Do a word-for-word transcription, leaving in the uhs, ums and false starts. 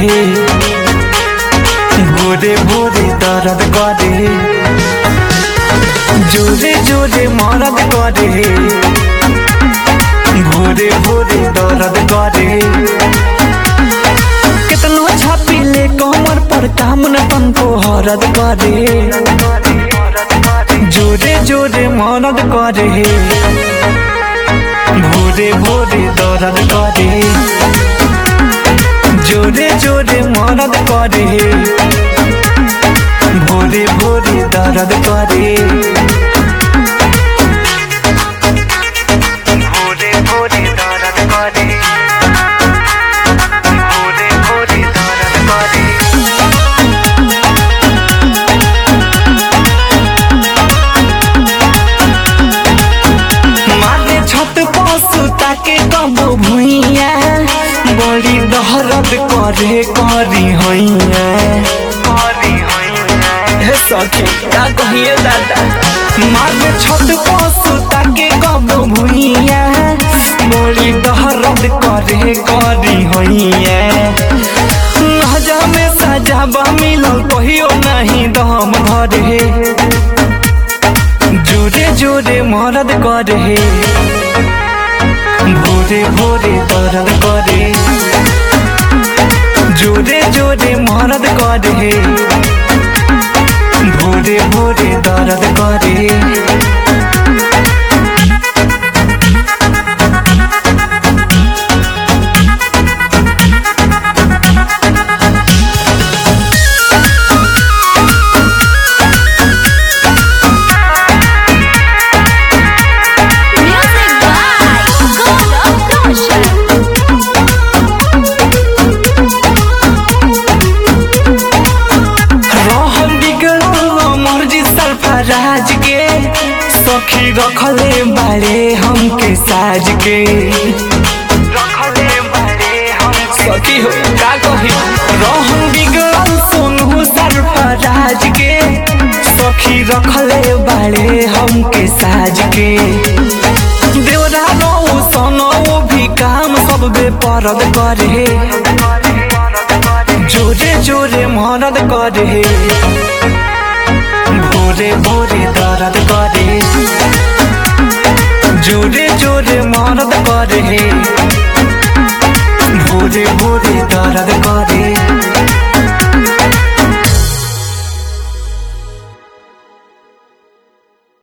भोरे भोरे दर्द करे जोरे जोरे मरद करे भोरे भोरे दर्द करे कितना छापिले कमर पर काम न तनको हरद करे जोरे जोरे मरद करे भोरे भोरे दर्द करे जोरे जोरे मरद करे भोरे भोरे दर्द करे भोरे भोरे दर्द करे भोरे भोरे दर्द करे मारे छत पशु ताके कबो भुइया बड़ी दहरद करे करी हैया हे सखी का कहिए दादा मारे छत पशु ताके कबो भुइया बड़ी दहरद करे करी हैया नहजा में सजाबा मिलल कहियो नहीं दम धरे जोरे जोरे मरद करे भोरे भोरे दर्द करे जोरे जोरे मरद करे भोरे भोरे दर्द करे राज के सखी रखले बारे हमके साज के रखले बारे हम सखी हो का कही रहम बिगड़ल सोनू सरफराज के सखी रखले बारे हमके साज के देवरा नो सनो भी काम सब बेपरद करे जोरे जोरे मरद करे भोरे भोरे दर्द करे जोरे जोरे मरद करे।